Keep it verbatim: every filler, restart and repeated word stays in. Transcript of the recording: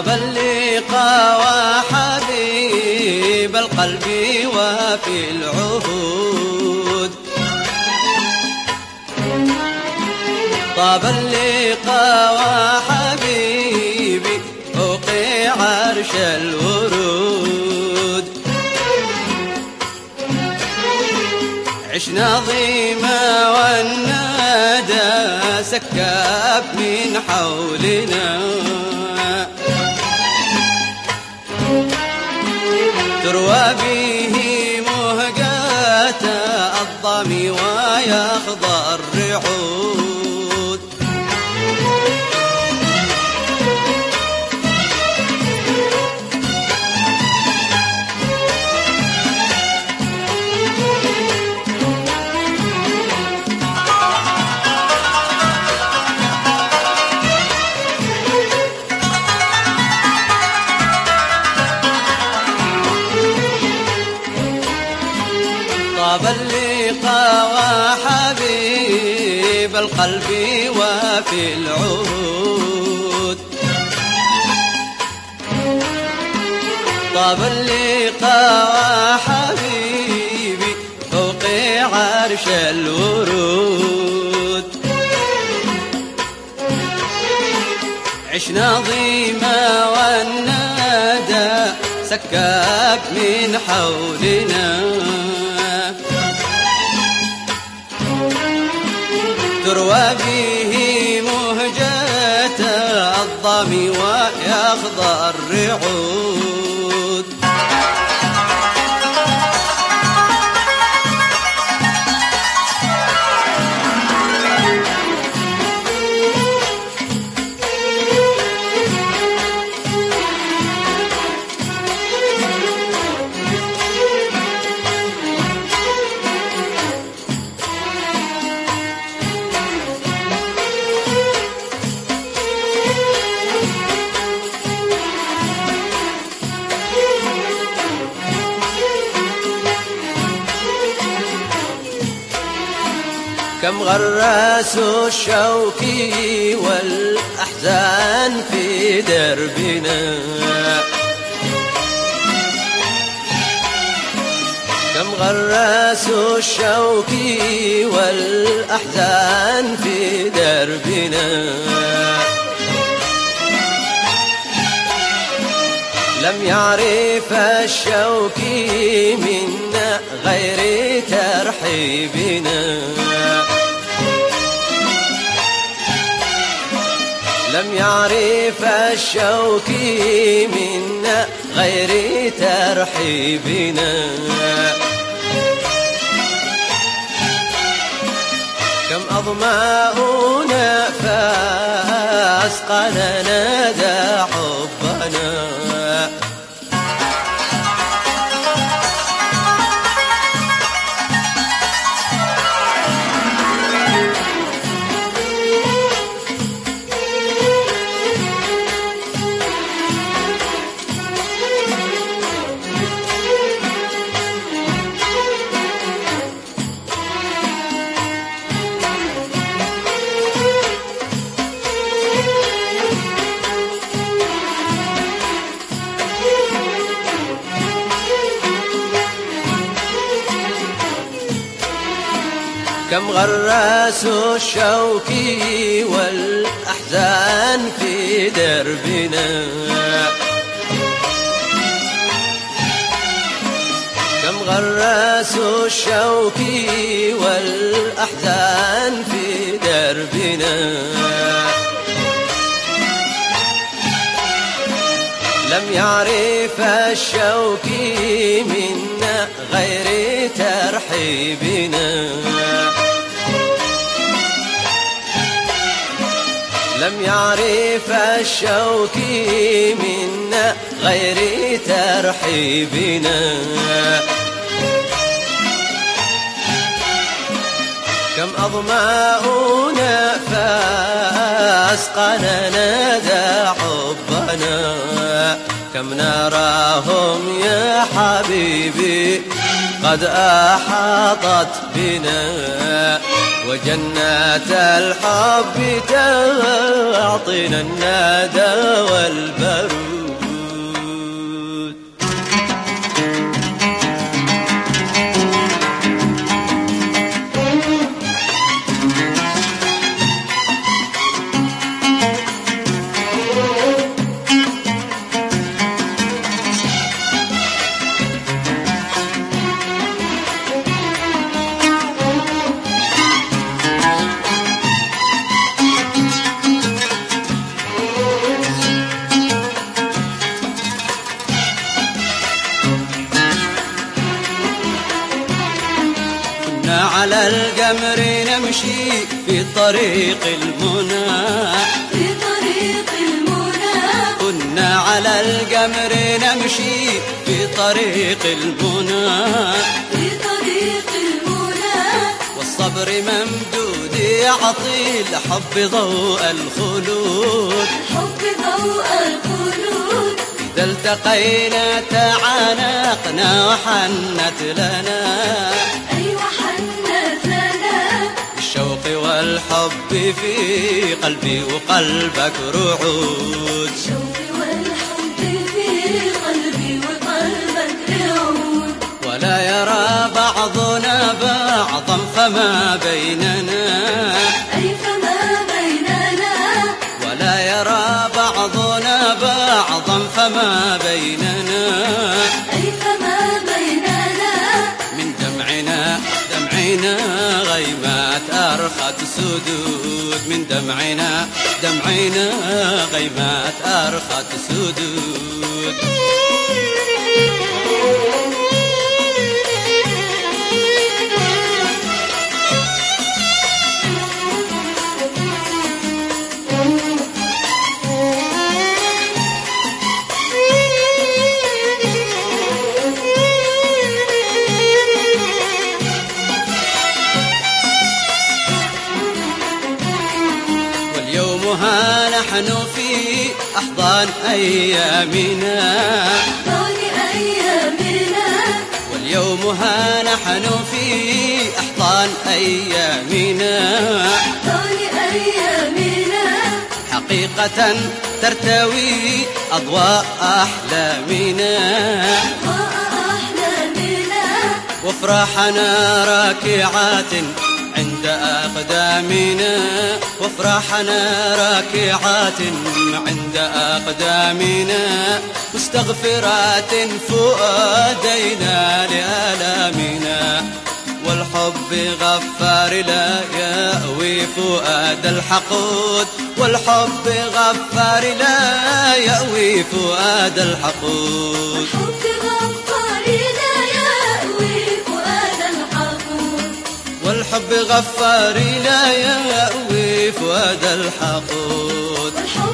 طاب اللقاء وحبيب القلب وفي العهود. طاب اللقاء وحبيبي فوق عرش الورود. عشنا ضيما والنادى سكاب من حولنا، تروى به مهجات الضم ويخضر الرعود. طاب اللقاء وحبيب القلب وفي العهود. طاب اللقاء وحبيبي فوق عرش الورود. عشنا ضيما والنادى سكاب من حولنا، تروى به مهجة الضم ويخضر الرعود. كم غرس الشوك والأحزان في دربنا، كم غرس الشوك والأحزان في دربنا. لم يعرف الشوك منا غير ترحيبنا، لم يعرف الشوك منا غير ترحيبنا. كم أظماؤنا فأسقلنا ذا حبنا، كم غرس الشوك والأحزان في دربنا، كم غرس الشوك والأحزان في دربنا. لم يعرف الشوك منا غير ترحيبنا، لم يعرف الشوك منا غير ترحيبنا. كم أظماؤنا فأسقلنا ذا حبنا، كم نراهم يا حبيبي قد أحاطت بنا، وجنات الحب تعطينا الندى والبرود. على القمر نمشي في طريق المنى، في طريق المنى. كنا على القمر نمشي في طريق المنى، في طريق المنى. والصبر ممدود يعطي الحب ضوء الخلود، الحب ضوء الخلود. إذا التقينا تعانقنا وحنت لنا، أيوة حنت لنا. الشوق والحب في قلبي وقلبك رعود، الشوق والحب في قلبي وقلبك رعود. ولا يرى بعضنا بعضا فما بيننا، أي فما بيننا. ولا يرى بعضنا بعضا فما بيننا، أي فما بيننا. من دمعنا دمعنا غيمات أرخت سدود، من دمعنا دمعنا غيمات أرخت سدود. ها نحن في أحضان أيامنا، أحضان أيامنا. واليوم ها نحن في أحضان أيامنا، أحضان أيامنا. حقيقة ترتوي أضواء أحلامنا، أضواء أحلامنا. وافراحنا راكعات عند أقدامنا، وافراحنا راكعات عند أقدامنا، مستغفرات فؤادينا لآلامنا، والحب غفار لا يأوي فؤاد الحقود، والحب غفار لا يأوي فؤاد الحقود. والحب غفار لا يأوي فؤاد الحقود. والحب غفار لا يأوي فؤاد الحقود.